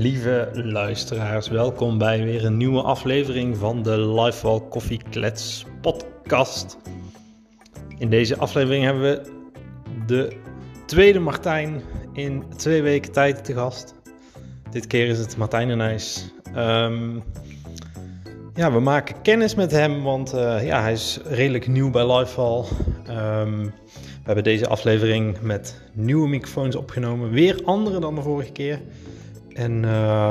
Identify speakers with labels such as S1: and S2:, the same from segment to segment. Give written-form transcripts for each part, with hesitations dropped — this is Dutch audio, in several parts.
S1: Lieve luisteraars, welkom bij weer een nieuwe aflevering van de Lifewell Koffieklets podcast. In deze aflevering hebben we de tweede Martijn in 2 weken tijd te gast. Dit keer is het Martijn de Nijs. We maken kennis met hem, want hij is redelijk nieuw bij Lifewell. We hebben deze aflevering met nieuwe microfoons opgenomen, weer andere dan de vorige keer. En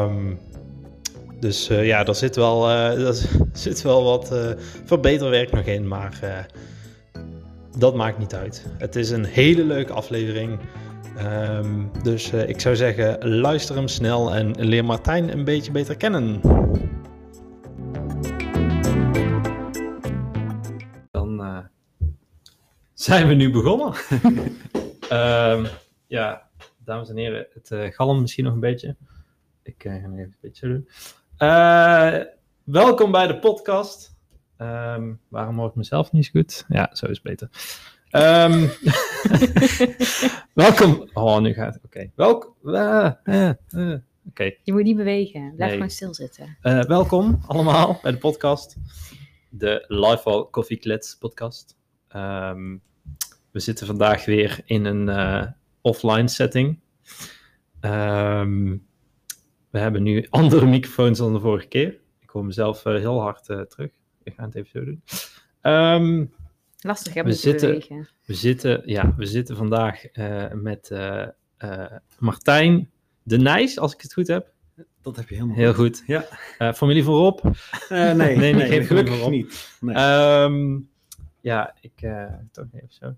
S1: daar zit wel wat verbeterwerk nog in, maar dat maakt niet uit. Het is een hele leuke aflevering. Dus ik zou zeggen, luister hem snel en leer Martijn een beetje beter kennen. Dan zijn we nu begonnen. Dames en heren, het galmt misschien nog een beetje. Ik ga nog even een beetje doen. Welkom bij de podcast. Waarom hoor ik mezelf niet zo goed? Ja, zo is het beter. Welkom. Oh, nu gaat het. Oké. Oké.
S2: Je moet niet bewegen. Blijf gewoon stilzitten.
S1: Welkom allemaal bij de podcast. De Lifewell Koffieklets podcast. We zitten vandaag weer in een offline setting. We hebben nu andere microfoons dan de vorige keer. Ik hoor mezelf heel hard terug. Ik ga het even zo doen.
S2: Lastig, hè, te bewegen.
S1: We zitten vandaag met Martijn de Nijs, als ik het goed heb.
S3: Dat heb je helemaal
S1: heel goed.
S3: Ja.
S1: Familie van Rob?
S3: Nee,
S1: geen
S3: gelukkig
S1: Rob.
S3: niet. Nee.
S1: Toch even zo.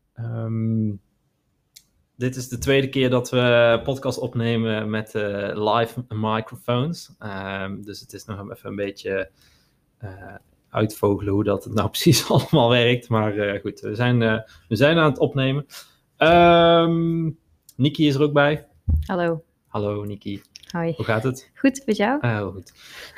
S1: Dit is de tweede keer dat we podcast opnemen met live microfoons. Dus het is nog even een beetje uitvogelen hoe dat het nou precies allemaal werkt. Maar goed, we zijn aan het opnemen. Niki is er ook bij.
S2: Hallo.
S1: Hallo Niki.
S2: Hoi.
S1: Hoe gaat het?
S2: Goed, met jou?
S1: Heel goed.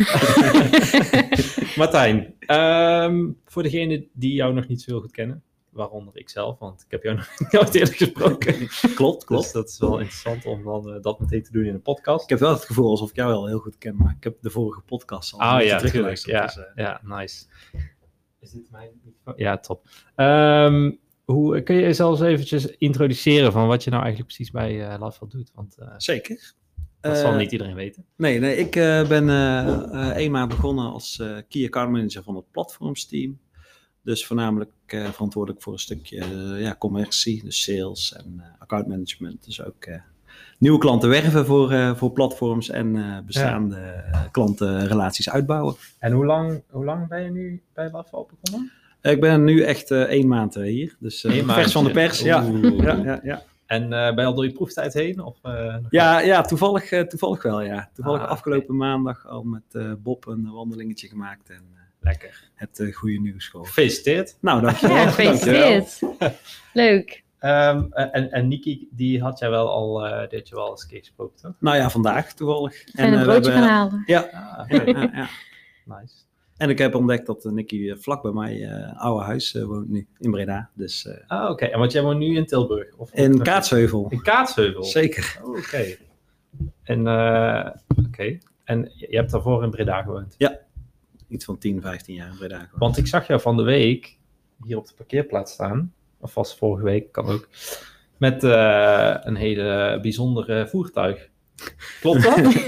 S1: Martijn, voor degenen die jou nog niet zo heel goed kennen, waaronder ik zelf, want ik heb jou nog nooit eerder gesproken.
S3: Klopt.
S1: Dus dat is wel interessant om dan dat meteen te doen in een podcast.
S3: Ik heb wel het gevoel alsof ik jou wel heel goed ken, maar ik heb de vorige podcast al teruggeluisterd.
S1: Ja, nice. Is dit mijn microfoon? Ja, top. Kun je jezelf eventjes introduceren van wat je nou eigenlijk precies bij Lifewell doet? Want,
S3: Zeker.
S1: Dat zal niet iedereen weten.
S3: Nee, ik ben 1 maand begonnen als Key Account Manager van het platformsteam. Dus voornamelijk verantwoordelijk voor een stukje commercie, dus sales en account management. Dus ook nieuwe klanten werven voor platforms en bestaande klantenrelaties uitbouwen.
S1: En hoe lang ben je nu bij Lifewell begonnen?
S3: Ik ben nu echt 1 maand hier, dus vers van de pers. Ja.
S1: En ben je al door je proeftijd heen? Of,
S3: toevallig wel, ja. Afgelopen maandag al met Bob een wandelingetje gemaakt en
S1: lekker.
S3: Het goede nieuws gewoon.
S1: Gefeliciteerd.
S3: Nou, dankjewel.
S2: Ja, gefeliciteerd. Leuk.
S1: En Niki, die had jij wel al, die had je wel eens een keer gesproken, toch?
S3: Nou ja, vandaag toevallig.
S2: Ik ben een broodje gaan halen.
S3: Ja.
S1: Nice.
S3: En ik heb ontdekt dat Niki vlak bij mij oude huis woont nu, in Breda. Dus,
S1: oké. En want jij woont nu in Tilburg? Of
S3: in Kaatsheuvel.
S1: In Kaatsheuvel?
S3: Zeker.
S1: Oké. En, En je hebt daarvoor in Breda gewoond?
S3: Ja. Iets van 10, 15 jaar in Breda gewoond.
S1: Want ik zag jou van de week hier op de parkeerplaats staan. Of was vorige week, kan ook. Met een hele bijzondere voertuig. Klopt dat?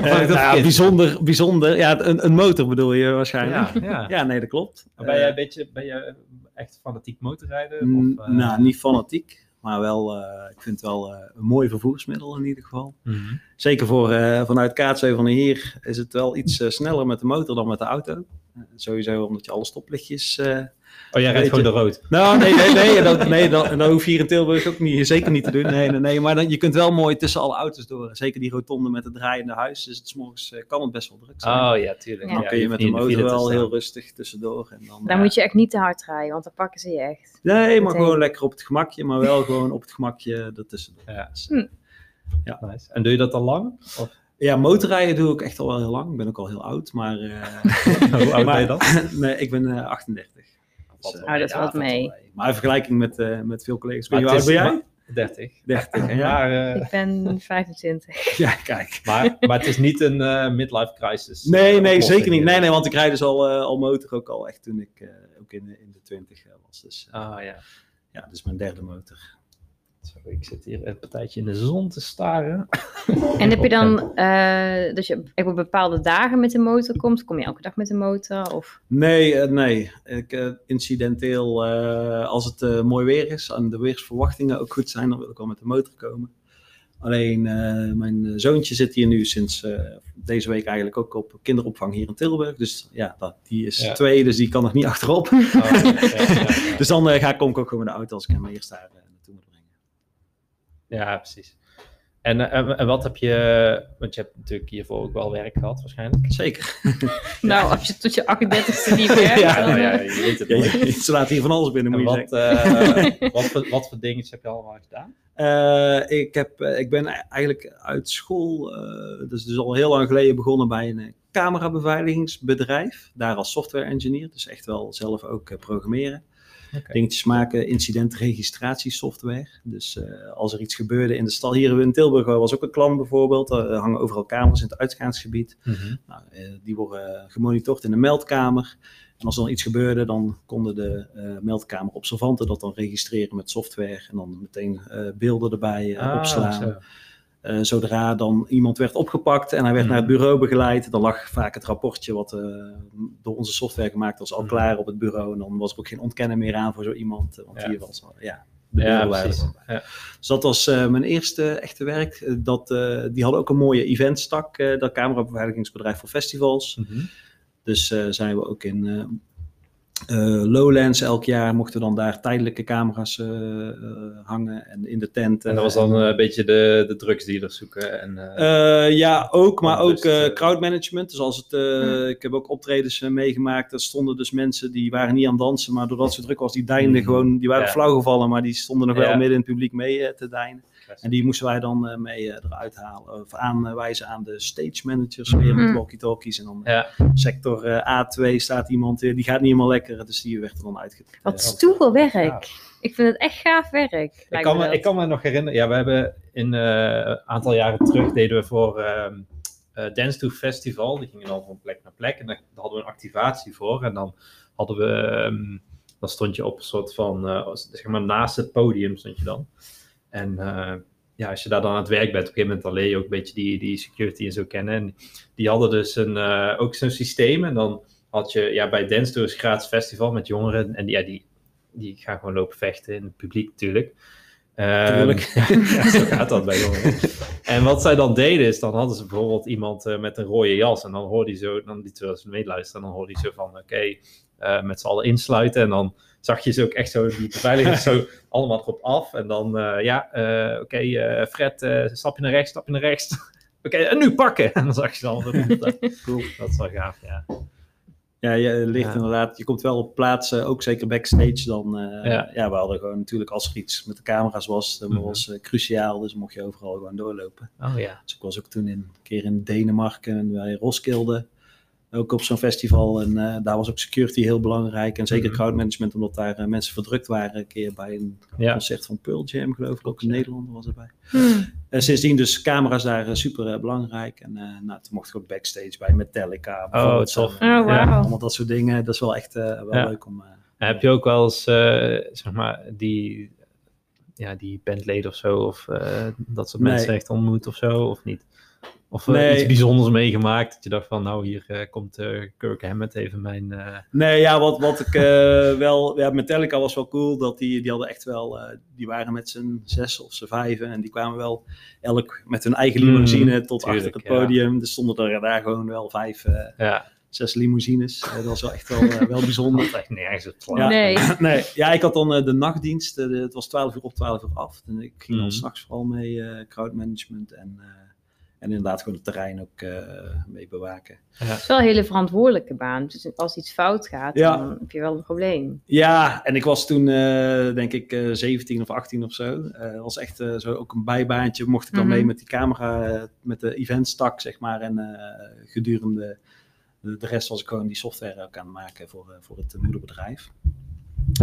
S3: Bijzonder. Ja, een motor bedoel je waarschijnlijk. Ja, nee, dat klopt.
S1: Ben je echt fanatiek motorrijden?
S3: Niet fanatiek, maar wel, ik vind het wel een mooi vervoersmiddel in ieder geval.
S1: Mm-hmm.
S3: Zeker vanuit Kaatsheuvel naar hier is het wel iets sneller met de motor dan met de auto. Sowieso omdat je alle stoplichtjes...
S1: jij rijdt gewoon de rood?
S3: Nou, nee, dat hoef je hier in Tilburg ook zeker niet te doen. Nee, maar je kunt wel mooi tussen alle auto's door. Zeker die rotonde met het draaiende huis. Dus 's morgens kan het best wel druk zijn.
S1: Oh ja, tuurlijk.
S3: Dan kun je met de motor wel heel rustig tussendoor. En
S2: dan moet je echt niet te hard rijden, want dan pakken ze je echt.
S3: Nee, maar gewoon lekker op het gemakje. Maar wel gewoon op het gemakje ertussendoor.
S1: Ja. Nice. En doe je dat al lang? Of?
S3: Ja, motorrijden doe ik echt al wel heel lang. Ik ben ook al heel oud, maar...
S1: Hoe oud ben je dan?
S3: Nee, ik ben 38.
S2: Dat valt mee.
S3: Maar in vergelijking met veel collega's. Hoe oud ben jij?
S1: 30.
S3: 30. Ja.
S1: Maar,
S2: Ik ben 25.
S3: Ja, kijk.
S1: maar het is niet een midlife crisis.
S3: Nee,
S1: oplossing.
S3: zeker niet. Nee, want ik rijd dus al motor ook al echt toen ik ook in de 20 was. Dus ja, dit is mijn derde motor.
S1: Zo, ik zit hier een partijtje in de zon te staren.
S2: En heb je dan, dus je op bepaalde dagen met de motor komt? Kom je elke dag met de motor? Of?
S3: Nee. Incidenteel, als het mooi weer is en de weersverwachtingen ook goed zijn, dan wil ik wel met de motor komen. Alleen mijn zoontje zit hier nu sinds deze week eigenlijk ook op kinderopvang hier in Tilburg. Dus ja, die is 2, dus die kan nog niet achterop. Dus dan kom ik ook gewoon met de auto als ik hem eerst daar naartoe moet brengen.
S1: Ja, precies. En wat heb je, want je hebt natuurlijk hiervoor ook wel werk gehad waarschijnlijk.
S3: Zeker.
S2: Nou, als je tot je 38e niet werkt.
S1: Je weet het nooit.
S3: Ze laten hier van alles binnen, moet je
S1: zeggen. Wat voor dingetjes heb je allemaal gedaan?
S3: Ik ben eigenlijk uit school, dus al heel lang geleden begonnen bij een camerabeveiligingsbedrijf. Daar als software engineer, dus echt wel zelf ook programmeren. Okay. Dingetjes maken, incidentregistratiesoftware. Dus als er iets gebeurde in de stad, hier in Tilburg was ook een klant bijvoorbeeld. Er hangen overal camera's in het uitgaansgebied. Mm-hmm. Nou, die worden gemonitord in de meldkamer. En als er dan iets gebeurde, dan konden de meldkamerobservanten dat dan registreren met software. En dan meteen beelden erbij opslaan. Zodra dan iemand werd opgepakt en hij werd naar het bureau begeleid, dan lag vaak het rapportje wat door onze software gemaakt was al klaar op het bureau. En dan was er ook geen ontkennen meer aan voor zo iemand, want hier was de bureauleider. Ja. Dus dat was mijn eerste echte werk. Die hadden ook een mooie eventstak, dat camerabeveiligingsbedrijf voor festivals. Mm-hmm. Dus zijn we ook in Lowlands elk jaar mochten we dan daar tijdelijke camera's hangen en in de tent.
S1: En dat was dan een beetje de drugsdealers zoeken?
S3: Ja, ook, maar ook crowdmanagement. Dus als het, ik heb ook optredens meegemaakt, er stonden dus mensen die waren niet aan het dansen, maar doordat het zo druk was, die deinden gewoon, die waren flauw gevallen, maar die stonden nog wel midden in het publiek mee te deinen. En die moesten wij dan mee eruit halen of aanwijzen aan de stage managers weer met walkie-talkies. En dan sector A2 staat iemand, die gaat niet helemaal lekker, dus die werd er dan uitgetrokken.
S2: Wat stoer werk. Ja. Ik vind het echt gaaf werk.
S1: Ik kan me nog herinneren, ja, we hebben een aantal jaren terug deden we voor Dance to Festival, die gingen dan van plek naar plek en daar hadden we een activatie voor en dan hadden we, dan stond je op een soort van, zeg maar naast het podium stond je dan. En als je daar dan aan het werk bent, op een gegeven moment dan leer je ook een beetje die security en zo kennen. En die hadden dus ook zo'n systeem. En dan had je bij Dance Tour een gratis festival met jongeren. En die gaan gewoon lopen vechten in het publiek natuurlijk.
S3: Tuurlijk.
S1: Zo gaat dat bij jongeren. En wat zij dan deden is, dan hadden ze bijvoorbeeld iemand met een rode jas. En dan hoorde hij zo, terwijl ze meeluisteren, dan hoorde hij zo van, met z'n allen insluiten. En dan zag je ze ook echt zo, die beveiligers zo allemaal erop af. En dan, Fred, stap je naar rechts. Oké, en nu pakken. En dan zag je ze allemaal. Cool, dat is wel gaaf, ja.
S3: Ja, je ligt inderdaad, je komt wel op plaatsen, ook zeker backstage dan. We hadden gewoon natuurlijk, als er iets met de camera's was, dat was cruciaal. Dus mocht je overal gewoon doorlopen.
S1: Oh ja.
S3: Dus ik was ook toen een keer in Denemarken en bij Roskilde. Ook op zo'n festival en daar was ook security heel belangrijk en zeker crowdmanagement omdat daar mensen verdrukt waren een keer bij een concert van Pearl Jam geloof ik, ook in Nederland was erbij. En sindsdien dus camera's daar super belangrijk en toen mocht ik ook backstage bij Metallica.
S1: Oh, tof.
S2: Wow.
S3: Allemaal dat soort dingen, dat is wel echt wel leuk om...
S1: heb je ook wel eens, zeg maar, die bandleden of zo, of dat soort mensen echt ontmoet of zo, of niet? Of iets bijzonders meegemaakt, dat je dacht van, nou, hier komt Kirk Hammett even mijn...
S3: Nee, ja, wat ik wel... Ja, Metallica was wel cool, dat die hadden echt wel... die waren met z'n 6 of z'n 5 en die kwamen wel elk met hun eigen limousine tot achter het podium. Er stonden er daar gewoon wel 5... 6 limousines. Dat was wel echt wel bijzonder.
S1: Dat echt nergens op het
S3: nee. Ja, ik had dan de nachtdienst. Het was 12 uur op, 12 uur af. En ik ging dan 's nachts vooral mee crowdmanagement en inderdaad gewoon het terrein ook mee bewaken.
S2: Ja. Het is wel een hele verantwoordelijke baan. Dus als iets fout gaat, dan heb je wel een probleem.
S3: Ja, en ik was toen denk ik 17 of 18 of zo. Was echt zo ook een bijbaantje. Mocht ik dan mee met die camera, met de eventstak, zeg maar. En gedurende de rest was ik gewoon die software ook aan het maken voor het moederbedrijf.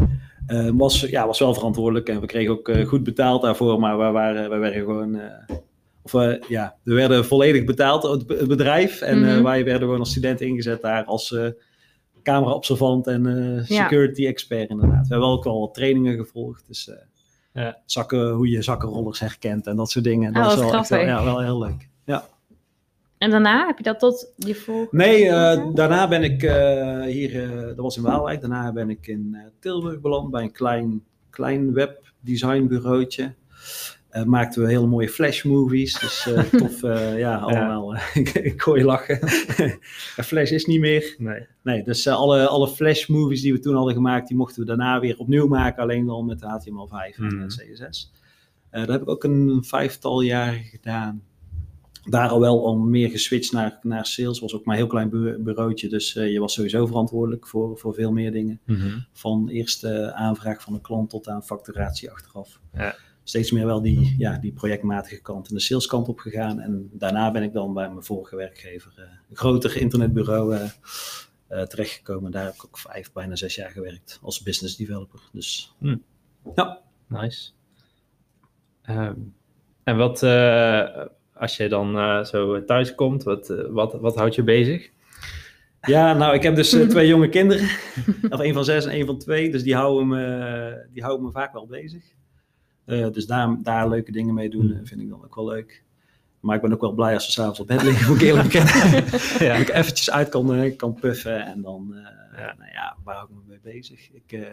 S3: was wel verantwoordelijk en we kregen ook goed betaald daarvoor, maar we werden gewoon... we werden volledig betaald, het bedrijf. En wij werden gewoon als studenten ingezet daar als camera-observant en security expert inderdaad. We hebben ook al wat trainingen gevolgd. Dus hoe je zakkenrollers herkent en dat soort dingen. Dat is wel echt wel heel leuk. Ja.
S2: En daarna, heb je dat tot je volgende?
S3: Nee, daarna ben ik dat was in Waalwijk. Daarna ben ik in Tilburg beland bij een klein webdesignbureautje. Maakten we hele mooie flashmovies. Dus tof, allemaal. Ik hoor je lachen. Flash is niet meer. Nee, dus alle flashmovies die we toen hadden gemaakt, die mochten we daarna weer opnieuw maken. Alleen dan met HTML5 en CSS. Dat heb ik ook een 5-tal jaren gedaan. Daar al wel meer geswitcht naar sales. Was ook maar een heel klein bureautje. Dus je was sowieso verantwoordelijk voor veel meer dingen. Van eerste aanvraag van een klant tot aan facturatie achteraf. Ja. Steeds meer wel die projectmatige kant en de saleskant op gegaan. En daarna ben ik dan bij mijn vorige werkgever, een groter internetbureau, terechtgekomen. Daar heb ik ook bijna 6 jaar gewerkt als business developer. Dus ja.
S1: Nice. En wat, als je dan zo thuis komt, wat houdt je bezig?
S3: Ja, nou, ik heb dus 2 jonge kinderen. Of 1 van 6 en 1 van 2. Dus die houden me vaak wel bezig. Dus daar leuke dingen mee doen vind ik dan ook wel leuk. Maar ik ben ook wel blij als ze s'avonds op bed liggen, moet ik eerlijk bekennen. Dat ik eventjes uit kan puffen en dan, waar hou ik me mee bezig?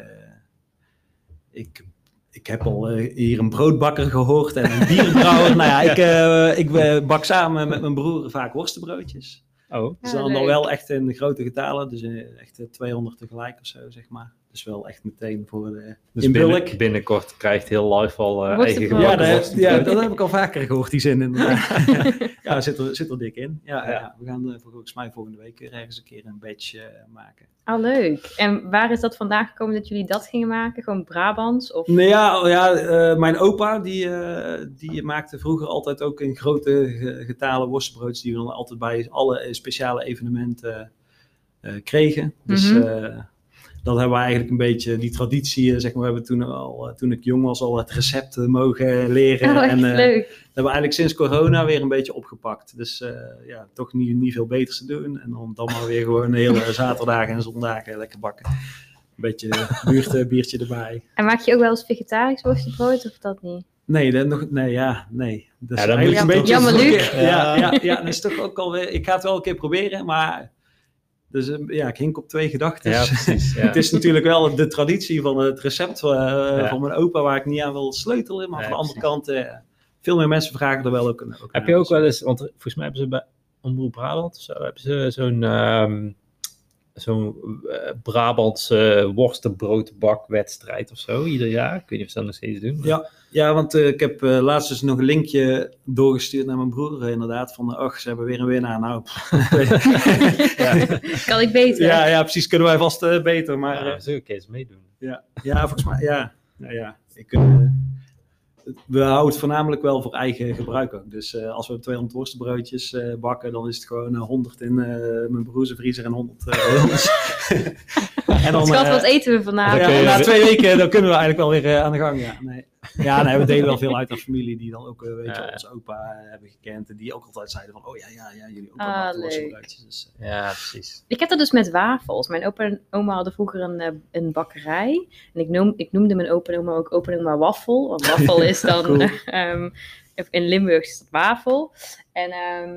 S3: Ik heb al hier een broodbakker gehoord en een bierbrouwer. Ik bak samen met mijn broer vaak worstenbroodjes.
S1: Oh.
S3: Dus dan wel echt in grote getalen, dus echt 200 tegelijk of zo, zeg maar. Dus wel echt meteen voor
S1: dus
S3: in bulk.
S1: Binnenkort krijgt heel live al eigen
S3: gebakken dat heb ik al vaker gehoord, die zin inderdaad. Zit er dik in. Ja. We gaan volgens mij volgende week ergens een keer een badge maken.
S2: Oh, leuk. En waar is dat vandaan gekomen dat jullie dat gingen maken? Gewoon Brabants? Of?
S3: Mijn opa die maakte vroeger altijd ook in grote getalen worstbroodjes die we dan altijd bij alle speciale evenementen kregen. Dus dat hebben we eigenlijk een beetje, die traditie, zeg maar, we hebben toen ik jong was al het recept mogen leren.
S2: Oh, echt leuk.
S3: Dat hebben we eigenlijk sinds corona weer een beetje opgepakt. Dus toch niet veel beters te doen. En dan maar weer gewoon hele zaterdagen en zondagen lekker bakken. Een beetje buurtbiertje erbij.
S2: En maak je ook wel eens vegetarisch worstenbrood of dat niet?
S3: Nee. Dat is eigenlijk een beetje...
S2: Jammer, Luc.
S3: Dat is toch ook alweer... Ik ga het wel een keer proberen, maar... Dus ik hink op 2 gedachten.
S1: Ja, precies. Ja.
S3: Het is natuurlijk wel de traditie van het recept van mijn opa waar ik niet aan wil sleutelen. Maar van de andere kant, veel meer mensen vragen er wel ook
S1: Heb je ook wel eens, want volgens mij hebben ze bij Omroep Brabant of zo, hebben ze zo'n Brabantse worstenbroodbakwedstrijd of zo, ieder jaar. Ik weet niet of ze dat nog steeds doen.
S3: Ja, want ik heb laatst dus nog een linkje doorgestuurd naar mijn broer inderdaad. Van, ze hebben weer een winnaar. Nou,
S2: kan ik beter?
S3: Ja, precies. Kunnen wij vast beter. Maar
S1: zullen we een keer eens meedoen?
S3: Ja, volgens mij, we houden het voornamelijk wel voor eigen gebruik ook. Dus als we 200 worstenbroodjes bakken, dan is het gewoon 100 in mijn broers vriezer en 100
S2: en dan, Schat, wat eten we vanavond?
S3: Na 2 weken dan kunnen we eigenlijk wel weer aan de gang. We delen wel veel uit aan familie die dan ook onze opa hebben gekend. En die ook altijd zeiden van, jullie opa maakt worstenbroodjes. Dus,
S1: ja, precies.
S2: Ik heb dat dus met wafels. Mijn opa en oma hadden vroeger een bakkerij. En ik noemde mijn opa en oma ook opa en oma waffel. Want waffel is dan, cool. In Limburg is dat wafel. En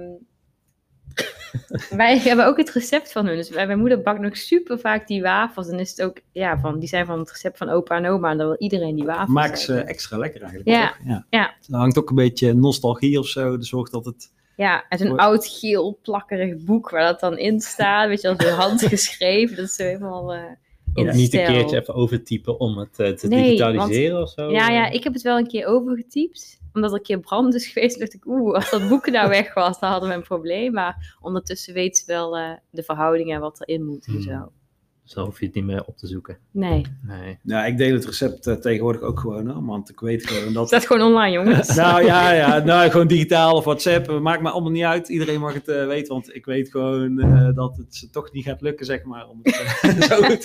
S2: wij hebben ook het recept van hun. Dus mijn moeder bakt nog super vaak die wafels. En is het ook, die zijn van het recept van opa en oma. En dan wil iedereen die wafels.
S3: Maakt ze extra lekker eigenlijk.
S2: Ja.
S3: Er hangt ook een beetje nostalgie of zo. Dus zorgt dat het...
S2: Ja, en zo'n oud geel plakkerig boek waar dat dan in staat. Weet je, als door hand geschreven. Dat is zo helemaal
S1: ook niet een keertje even overtypen om het te digitaliseren of zo?
S2: Ja, ik heb het wel een keer overgetypt. Omdat er een keer brand is geweest, dacht ik, als dat boek nou weg was, dan hadden we een probleem. Maar ondertussen weet ze wel de verhoudingen en wat erin moet en zo.
S1: Dus dan hoef je het niet meer op te zoeken.
S2: Nee.
S3: Ja, ik deel het recept tegenwoordig ook gewoon, hoor, want ik weet gewoon dat...
S2: Staat gewoon online, jongens.
S3: Nou, gewoon digitaal of WhatsApp, maakt me allemaal niet uit. Iedereen mag het weten, want ik weet gewoon dat het ze toch niet gaat lukken, zeg maar, om het zo goed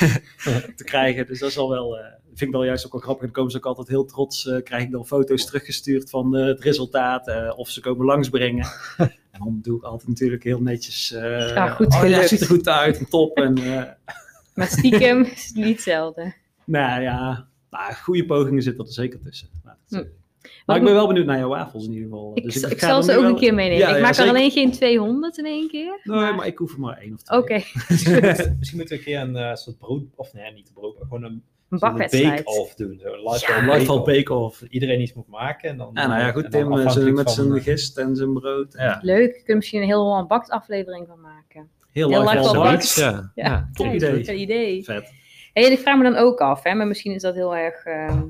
S3: te krijgen. Dus dat is al wel, vind ik wel juist ook wel grappig. Dan komen ze ook altijd heel trots, krijg ik dan foto's teruggestuurd van het resultaat, of ze komen langsbrengen. En dan doe ik altijd natuurlijk heel netjes,
S2: goed gelukt.
S3: het ziet er goed uit en top. En,
S2: Maar stiekem is het niet zelden.
S3: nou ja, goede pogingen zitten er zeker tussen. Maar ik ben wel benieuwd naar jouw wafels in ieder geval.
S2: Ik zal ze ook een keer meenemen. Ik maak er alleen geen 200 in één keer.
S3: Nee, maar ik hoef er maar 1 of 2.
S2: Oké.
S1: Misschien moeten we een keer een soort brood, of nee, niet een brood, maar gewoon een
S2: bakwedstrijd.
S1: bake-off doen. Zo.
S3: Lifestyle bake-off.
S1: Iedereen iets moet maken. En dan,
S3: nou ja, goed, Tim met zijn gist en zijn brood.
S1: Ja.
S2: Leuk, je kunt misschien een heel Holland Bakt aflevering van maken.
S3: Heel
S2: Lifestyle
S3: Bakt.
S1: Ja.
S3: Top
S2: Kijk,
S3: idee.
S2: goed idee.
S3: Vet.
S2: Hey, en ik vraag me dan ook af, hè, maar misschien is dat heel erg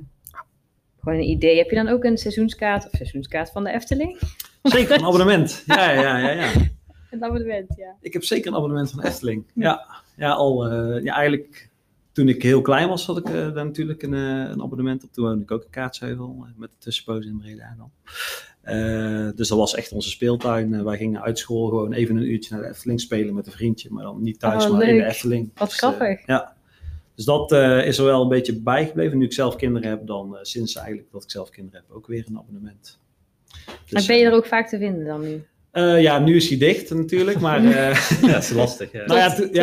S2: gewoon een idee. Heb je dan ook een seizoenskaart van de Efteling?
S3: Zeker, een abonnement. Ja.
S2: Een abonnement, ja.
S3: Ik heb zeker een abonnement van Efteling. Ja, eigenlijk toen ik heel klein was, had ik daar natuurlijk een abonnement op. Toen woonde ik ook in Kaatsheuvel, met de tussenpoos in Breda dan. Dus dat was echt onze speeltuin. Wij gingen uit school gewoon even een uurtje naar de Efteling spelen met een vriendje. Maar dan niet thuis, maar in de Efteling.
S2: Wat grappig.
S3: Ja. Dus dat is er wel een beetje bijgebleven. Nu ik zelf kinderen heb, dan sinds eigenlijk dat ik zelf kinderen heb, ook weer een abonnement. Dus,
S2: en ben je er ook vaak te vinden dan nu?
S3: Nu is hij dicht natuurlijk, maar...
S1: dat is lastig. Ja.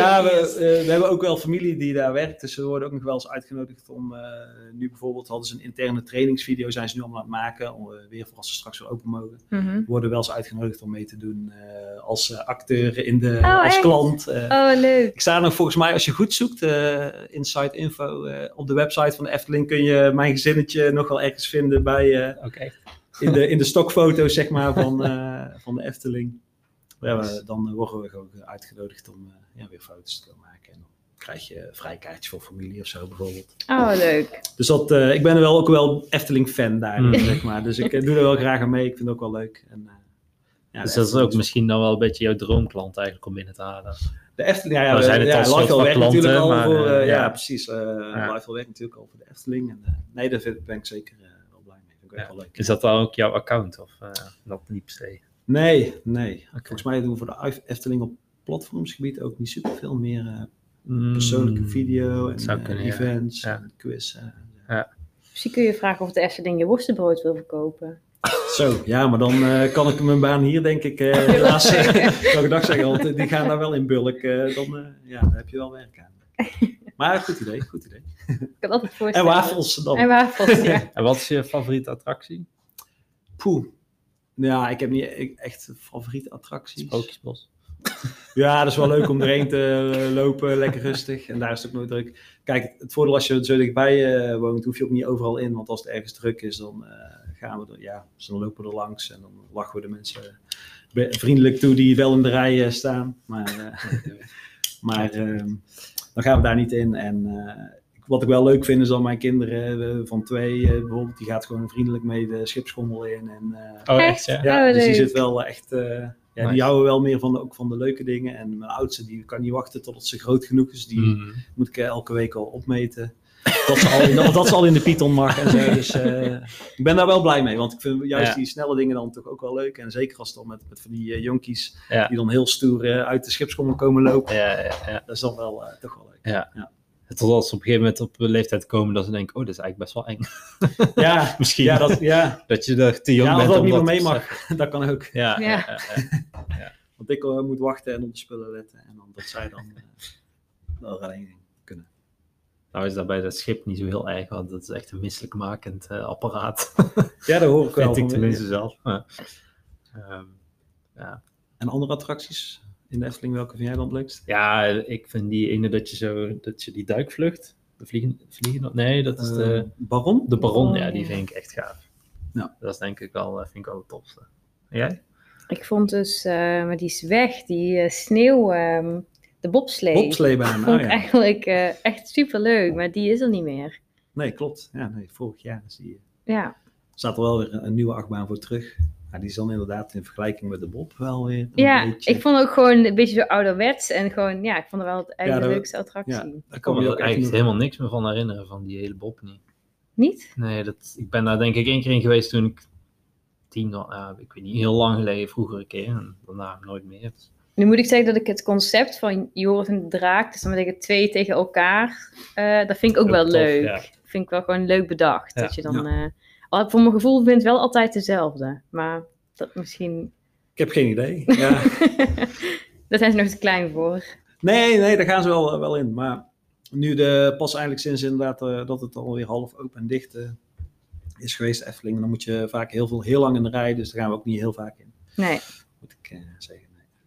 S3: We hebben ook wel familie die daar werkt, dus ze worden ook nog wel eens uitgenodigd om... nu bijvoorbeeld hadden ze een interne trainingsvideo, zijn ze nu allemaal aan het maken, weer voor als ze straks weer open mogen.
S2: Mm-hmm.
S3: Worden wel eens uitgenodigd om mee te doen als acteur als
S2: echt?
S3: klant.
S2: Leuk.
S3: Ik sta nog volgens mij, als je goed zoekt, Inside Info, op de website van de Efteling kun je mijn gezinnetje nog wel ergens vinden bij...
S1: Oké.
S3: In de stokfoto's, zeg maar, van de Efteling. Ja, dan worden we ook uitgenodigd om weer foto's te komen maken. En dan krijg je een vrijkaartje voor familie of zo, bijvoorbeeld.
S2: Oh, leuk.
S3: Dus dat, ik ben er ook wel Efteling-fan daarin, zeg maar. Dus ik doe er wel graag aan mee. Ik vind het ook wel leuk. En,
S1: dus dat is ook misschien dan wel een beetje jouw droomklant eigenlijk om binnen te halen.
S3: De Efteling,
S1: Lifestyle
S3: werkt natuurlijk al
S1: maar,
S3: voor... precies. Lifestyle werkt natuurlijk al voor de Efteling. En, nee, daar ben ik zeker... Wel leuk.
S1: Is dat dan ook jouw account of dat niet per se?
S3: Nee. Okay. Volgens mij doen we voor de Efteling op platformsgebied ook niet superveel meer persoonlijke video en events en quiz.
S2: Misschien kun je vragen of de Efteling je worstenbrood wil verkopen.
S3: Zo, ja, maar dan kan ik mijn baan hier denk ik helaas zou ik dag zeggen, want die gaan daar wel in bulk. Dan heb je wel werk aan. Maar goed idee.
S2: Ik kan altijd voorstellen.
S3: En wafels dan.
S2: Ja.
S1: En wat is je favoriete attractie?
S3: Poeh. Ja, ik heb niet echt favoriete attracties.
S1: Sprookjesbos.
S3: Ja, dat is wel leuk om erheen te lopen, lekker rustig. En daar is het ook nooit druk. Kijk, het voordeel als je zo dichtbij woont, hoef je ook niet overal in. Want als het ergens druk is, dan gaan we er, dus dan lopen we er langs. En dan lachen we de mensen vriendelijk toe die wel in de rij staan. Maar dan gaan we daar niet in. En wat ik wel leuk vind is dan mijn kinderen van 2 bijvoorbeeld, die gaat gewoon vriendelijk mee de schipschommel in. En,
S1: echt?
S3: Ja, dus die zit wel echt...
S1: Nice.
S3: Die houden wel meer van de leuke dingen. En mijn oudste die kan niet wachten totdat ze groot genoeg is. Die moet ik elke week al opmeten. Dat ze al in de Python mag en zo. Dus ik ben daar wel blij mee. Want ik vind juist die snelle dingen dan toch ook wel leuk. En zeker als het dan met van die jonkies die dan heel stoer uit de schipschommel komen lopen.
S1: Ja.
S3: Dat is dan wel toch wel leuk.
S1: Ja. Totdat ze op een gegeven moment op een leeftijd komen dat ze denken, oh, dat is eigenlijk best wel eng.
S3: Ja,
S1: misschien.
S3: Dat
S1: je er te jong bent.
S3: Of dat niet meer mee mag, dat kan ook.
S1: Ja.
S3: Want ik moet wachten en op de spullen letten. En dan dat zij dan wel alleen kunnen.
S1: Nou is dat bij dat schip niet zo heel erg, want dat is echt een misselijkmakend apparaat.
S3: Ja, dat hoor ik wel.
S1: Vind ik tenminste zelf.
S3: En andere attracties? In de Efteling, welke vind jij dan het leukst?
S1: Ja, ik vind die ene dat je die duikvlucht, de vliegen, nee, dat is de
S3: Baron?
S1: De Baron, ja, die vind ik echt gaaf.
S3: Ja.
S1: Dat is denk ik wel, vind ik wel het topste. En jij?
S2: Ik vond dus, maar die is weg, die sneeuw, de bobslee.
S3: Bobsleebaan,
S2: vond ik eigenlijk echt superleuk, maar die is er niet meer.
S3: Nee, klopt. Ja, vorig jaar is die.
S2: Ja.
S3: Staat er wel weer een nieuwe achtbaan voor terug. die is dan inderdaad in vergelijking met de Bob wel weer
S2: Ja,
S3: een beetje...
S2: ik vond het ook gewoon een beetje zo ouderwets. En gewoon, ja, ik vond het wel eigenlijk de leukste attractie.
S3: Ja,
S1: Ik
S3: daar
S1: kan
S3: kom
S1: me
S3: je
S1: er
S3: ook echt
S1: eigenlijk
S3: nog...
S1: helemaal niks meer van herinneren, van die hele Bob niet.
S2: Niet?
S1: Nee, ik ben daar denk ik 1 keer in geweest toen ik 10, ik weet niet, heel lang geleden, vroeger een keer. En daarna nooit meer. Dus...
S2: Nu moet ik zeggen dat ik het concept van Joris en de Draak, dus dan betekent 2 tegen elkaar, dat vind ik ook wel
S1: tof,
S2: leuk.
S1: ja.
S2: Vind ik wel gewoon leuk bedacht.
S1: Ja,
S2: Dat je dan, voor mijn gevoel vind ik het wel altijd dezelfde. Maar dat misschien...
S3: Ik heb geen idee. Ja.
S2: Daar zijn ze nog te klein voor.
S3: Nee, daar gaan ze wel in. Maar nu pas eigenlijk sinds inderdaad dat het alweer half open en dicht is geweest, Efteling, dan moet je vaak heel lang in de rij, dus daar gaan we ook niet heel vaak in.
S2: Nee.
S3: Moet ik zeggen.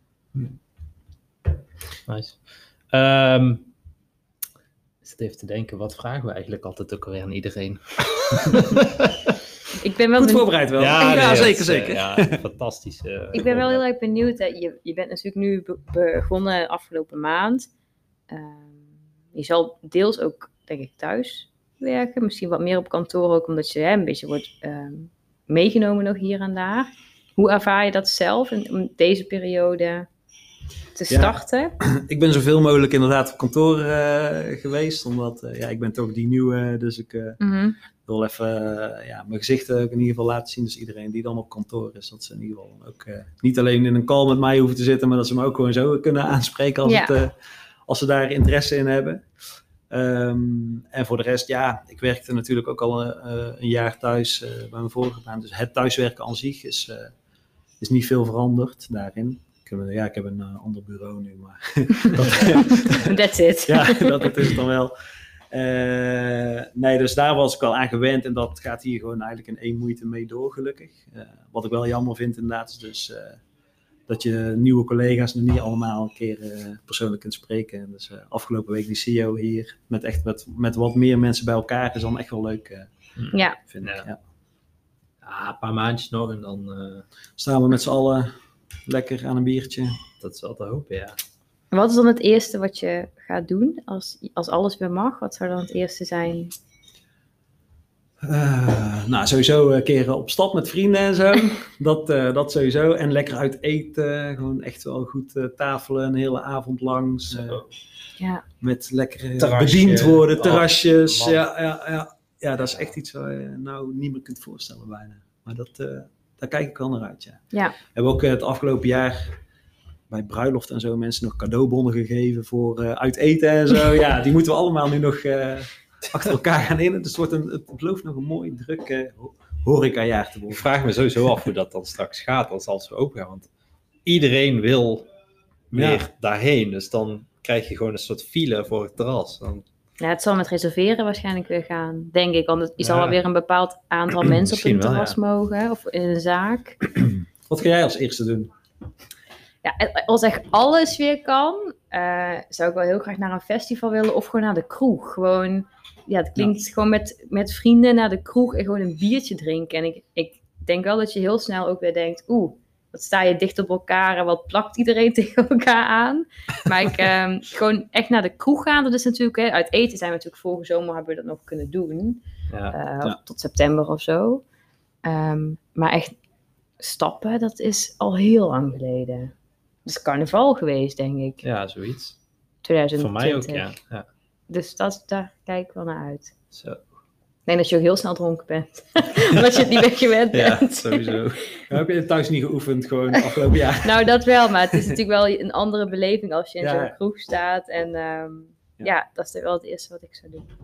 S1: Nice. Ik zit even te denken, wat vragen we eigenlijk altijd ook alweer aan iedereen?
S2: Ik ben wel
S3: Goed voorbereid wel.
S1: Ja,
S3: Zeker.
S1: Ja, fantastisch.
S2: Ik ben wel heel erg benieuwd. Hè. Je bent natuurlijk nu begonnen afgelopen maand. Je zal deels ook, denk ik, thuis werken. Misschien wat meer op kantoor ook, omdat je een beetje wordt meegenomen nog hier en daar. Hoe ervaar je dat zelf om deze periode te starten?
S3: Ik ben zoveel mogelijk inderdaad op kantoor geweest, omdat ik ben toch die nieuwe, dus ik wil even mijn gezicht ook in ieder geval laten zien. Dus iedereen die dan op kantoor is, dat ze in ieder geval ook niet alleen in een call met mij hoeven te zitten, maar dat ze me ook gewoon zo kunnen aanspreken als ze daar interesse in hebben. En voor de rest, ik werkte natuurlijk ook al een jaar thuis bij mijn vorige baan. Dus het thuiswerken aan zich is niet veel veranderd daarin. Ik heb een ander bureau nu, maar...
S2: That's it.
S3: Ja, dat is het dan wel. Dus daar was ik wel aan gewend en dat gaat hier gewoon eigenlijk in 1 moeite mee door, gelukkig. Wat ik wel jammer vind inderdaad, is dus dat je nieuwe collega's nog niet allemaal een keer persoonlijk kunt spreken. Dus afgelopen week die CEO hier, met wat meer mensen bij elkaar, is dan echt wel leuk, vind ik. Ja.
S1: Een paar maandjes nog en dan...
S3: Staan we met z'n allen lekker aan een biertje.
S1: Dat is wel te hopen, ja.
S2: Wat is dan het eerste wat je gaat doen als alles weer mag? Wat zou dan het eerste zijn?
S3: Sowieso een keer op stap met vrienden en zo. Dat sowieso. En lekker uit eten. Gewoon echt wel goed tafelen een hele avond langs. Met lekker bediend worden, terrasjes. Ja, dat is echt iets wat je nou niet meer kunt voorstellen bijna. Maar daar kijk ik wel naar uit, ja. We hebben ook het afgelopen jaar bij bruiloft en zo mensen nog cadeaubonnen gegeven voor uit eten en zo. Ja, die moeten we allemaal nu nog achter elkaar gaan in. Dus het belooft nog een mooi druk horecajaar te worden.
S1: Ik vraag me sowieso af hoe dat dan straks gaat als we open gaan. Want iedereen wil weer daarheen. Dus dan krijg je gewoon een soort file voor het terras.
S2: Ja, het zal met reserveren waarschijnlijk weer gaan, denk ik. Want je zal wel weer een bepaald aantal mensen op een terras mogen. Of in een zaak.
S3: Wat ga jij als eerste doen?
S2: Ja, als echt alles weer kan, zou ik wel heel graag naar een festival willen. Of gewoon naar de kroeg. Gewoon, het klinkt gewoon met vrienden naar de kroeg en gewoon een biertje drinken. En ik denk wel dat je heel snel ook weer denkt, wat sta je dicht op elkaar en wat plakt iedereen tegen elkaar aan. Maar gewoon echt naar de kroeg gaan, dat is natuurlijk, uit eten zijn we natuurlijk vorige zomer hebben we dat nog kunnen doen. Tot september of zo. Maar echt stappen, dat is al heel lang geleden. Het is carnaval geweest, denk ik.
S1: Ja, zoiets.
S2: 2020.
S1: Voor mij ook, ja.
S2: Dus daar kijk ik wel naar uit.
S1: Zo.
S2: Ik denk dat je ook heel snel dronken bent. Omdat je het niet meer gewend bent.
S1: Ja, sowieso.
S3: Heb je het thuis niet geoefend, gewoon afgelopen jaar?
S2: Nou, dat wel. Maar het is natuurlijk wel een andere beleving als je in zo'n kroeg staat. En dat is wel het eerste wat ik zou doen.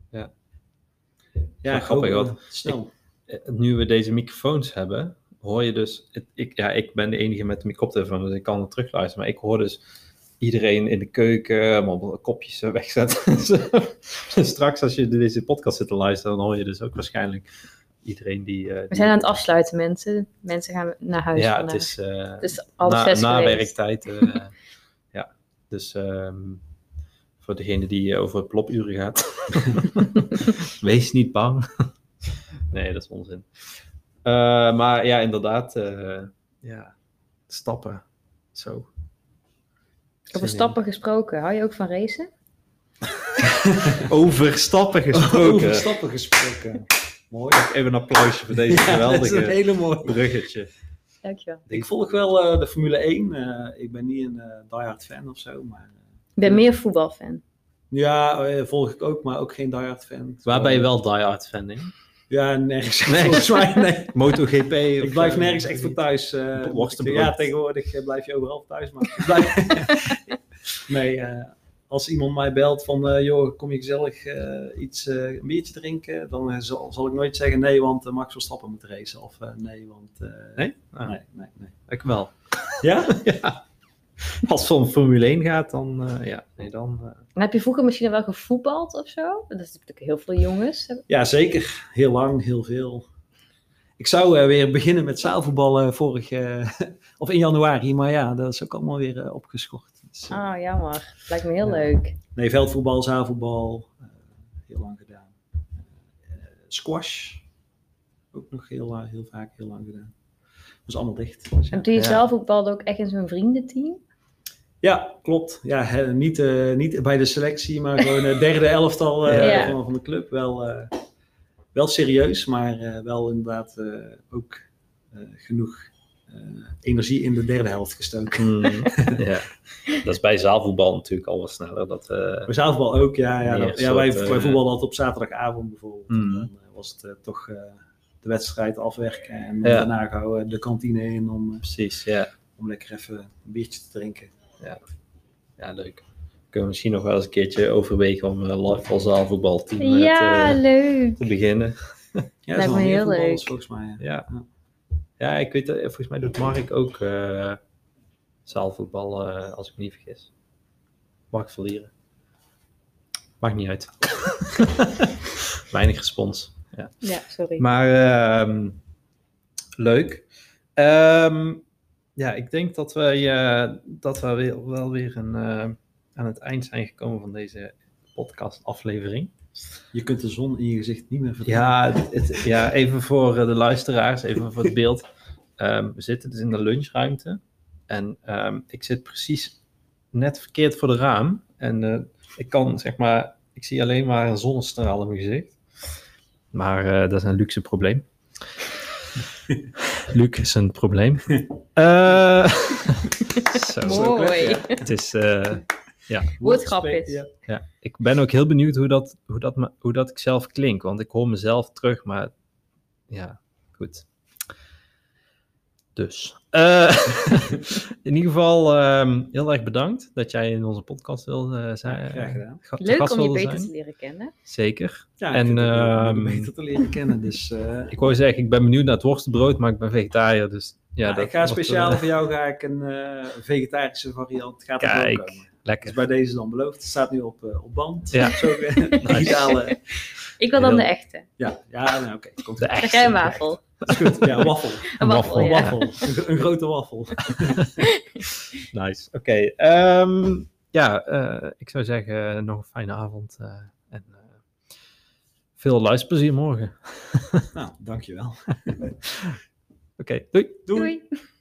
S1: Ja, grappig. Snel. Nu we deze microfoons hebben, hoor je dus... Ik ben de enige met de koptelefoon, dus ik kan het terugluisteren. Maar ik hoor dus iedereen in de keuken allemaal kopjes wegzetten. Dus straks als je deze podcast zit te luisteren, dan hoor je dus ook waarschijnlijk iedereen die...
S2: We zijn aan het afsluiten, mensen. Mensen gaan naar huis.
S1: Ja,
S2: vandaag.
S1: het is
S2: na
S1: werktijd. Dus voor degene die over plopuren gaat, wees niet bang. Nee, dat is onzin. Maar ja, inderdaad, stappen. Zo.
S2: Over stappen gesproken, hou je ook van racen?
S1: Over stappen gesproken.
S3: Mooi.
S1: Even een applausje voor deze geweldige
S3: dat is een hele mooie
S1: bruggetje.
S2: Dankjewel.
S3: Ik volg wel de Formule 1. Ik ben niet een diehard fan of zo, maar...
S2: Ik ben meer voetbalfan.
S3: Ja, volg ik ook, maar ook geen diehard fan.
S1: Waar ben je wel diehard fan in?
S3: Ja, nergens. Volgens mij, nee.
S1: MotoGP?
S3: Ik blijf nergens echt voor thuis.
S1: Worstenbrood.
S3: Ja, tegenwoordig blijf je overal thuis. Maar nee, als iemand mij belt van, joh, kom je gezellig een biertje drinken, dan zal ik nooit zeggen nee, want Max Verstappen moet racen. Of nee, want...
S1: Nee? Ah.
S3: Nee.
S1: Ik wel.
S3: Ja?
S1: Ja. Als het om Formule 1 gaat, dan...
S2: En heb je vroeger misschien wel gevoetbald of zo? Dat is natuurlijk heel veel jongens.
S3: Ja, zeker. Heel lang, heel veel. Ik zou weer beginnen met zaalvoetballen of in januari, maar ja, dat is ook allemaal weer opgeschort. Dus,
S2: Jammer. Lijkt me heel leuk.
S3: Nee, veldvoetbal, zaalvoetbal, heel lang gedaan. Squash, ook nog heel vaak, heel lang gedaan. Dat is allemaal dicht. Dus,
S2: En toen je zelf voetbalde ook echt in zo'n vriendenteam?
S3: Ja, klopt. Ja, niet bij de selectie, maar gewoon het derde elftal van de club. Wel serieus, maar wel inderdaad ook genoeg energie in de derde helft gestoken.
S1: Ja, dat is bij zaalvoetbal natuurlijk al wat sneller.
S3: Bij zaalvoetbal ook, wij voetbalden altijd op zaterdagavond bijvoorbeeld. En dan was het toch de wedstrijd afwerken en daarna gauw de kantine in om lekker even een biertje te drinken.
S1: Ja, leuk. Kunnen we misschien nog wel eens een keertje overwegen om live zaalvoetbalteam
S2: leuk.
S1: te beginnen.
S3: Ja,
S2: lijkt me heel leuk.
S3: Volgens mij.
S1: Ja, ik weet, volgens mij doet Mark ook zaalvoetbal, als ik me niet vergis. Mark Verlieren. Maakt niet uit. Weinig respons.
S2: Ja, sorry.
S1: Maar leuk. Ik denk dat we wel weer aan het eind zijn gekomen van deze podcastaflevering.
S3: Je kunt de zon in je gezicht niet meer verdragen.
S1: Ja, even voor de luisteraars, even voor het beeld. We zitten dus in de lunchruimte. En ik zit precies net verkeerd voor de raam. En ik zie alleen maar een zonnestraal in mijn gezicht. Maar dat is een luxe probleem. Luc is een probleem.
S2: Mooi.
S1: Het is...
S2: Woordgrapjes.
S1: Ja, ik ben ook heel benieuwd hoe dat ik zelf klink. Want ik hoor mezelf terug, maar... Ja, goed. Dus. In ieder geval heel erg bedankt dat jij in onze podcast wilde zijn.
S3: Graag gedaan.
S2: Leuk om je beter te leren kennen.
S1: Zeker.
S3: Ja, ik vind het leuk om beter te leren kennen. Dus,
S1: ik wou zeggen, ik ben benieuwd naar het worstenbrood, maar ik ben vegetariër. Dus,
S3: ik ga speciaal voor jou een vegetarische variant. Gaat er wel komen.
S1: Lekker.
S3: Dus bij deze dan beloofd. Het staat nu op band.
S1: Ja.
S3: Digitale.
S2: Ik wil dan de echte.
S3: Oké.
S2: De echte. Een wafel.
S3: Dat is goed. Ja, waffel.
S2: Een waffel.
S3: Een grote waffel.
S1: Nice. Oké. Ik zou zeggen, nog een fijne avond. En veel luisterplezier morgen.
S3: Nou, dankjewel.
S1: Oké, doei.
S2: Doei.